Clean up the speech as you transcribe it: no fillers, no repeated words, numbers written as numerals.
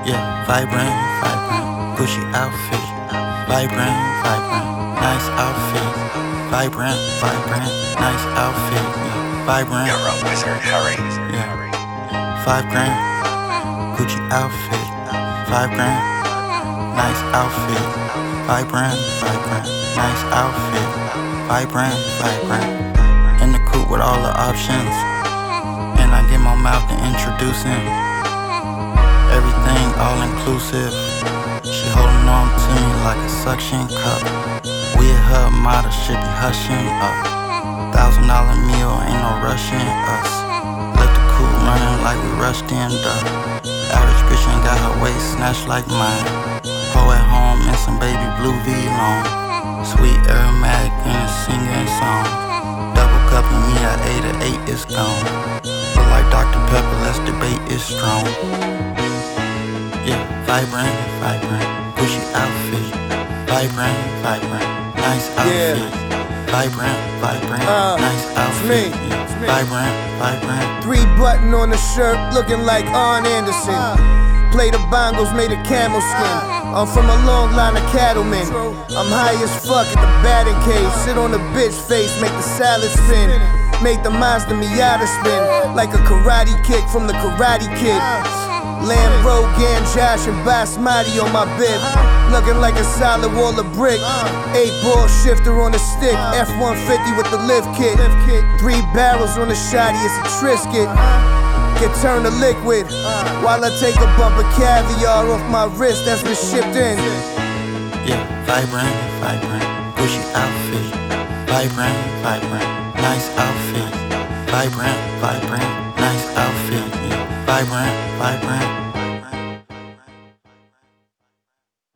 Yeah, vibrant, vibrant, Gucci outfit. Vibrant, vibrant, nice outfit. Vibrant, vibrant, nice outfit. Yeah, vibrant. You're a wizard, hurry. Yeah, $5 grand, Gucci outfit. $5 grand, nice outfit. Vibrant, vibrant, nice outfit. Vibrant, vibrant. In the coupe with all the options, and I get my mouth to introducing. Everything all inclusive. She holding on to me like a suction cup. We at her model, should be hushing up. $1,000 meal, ain't no rushing us. Let the coupe running like we rushed in duck. Average bitch ain't got her waist snatched like mine. Ho at home in some baby blue V-long. Sweet aromatic in a singing song. Double cupping me at 8 or 8 is gone. Look like Dr. Pepper, let's debate is strong. Yeah, vibrant, vibrant, Gucci outfit. Vibrant, vibrant, nice outfit. Vibrant, vibrant, nice outfit. Yeah, vibrant, vibrant. 3-button on the shirt, looking like Arn Anderson. Play the bongos, made of camel skin. I'm from a long line of cattlemen. I'm high as fuck at the batting cage. Sit on the bitch face, make the salad spin. Make the Mazda Miata spin like a karate kick from the Karate Kid. Lamb, Rogan, Josh, and Basmati on my bib. Looking like a solid wall of brick. 8-ball shifter on the stick. F-150 with the lift kit. 3 barrels on the shotty, it's a Trisket. Get turned to liquid while I take a bump of caviar off my wrist that's been shipped in. Yeah, vibrant, vibrant, Gucci outfit. Vibrant, vibrant, nice outfit. Vibrant, vibrant, nice outfit. Yeah, vibrant, vibrant.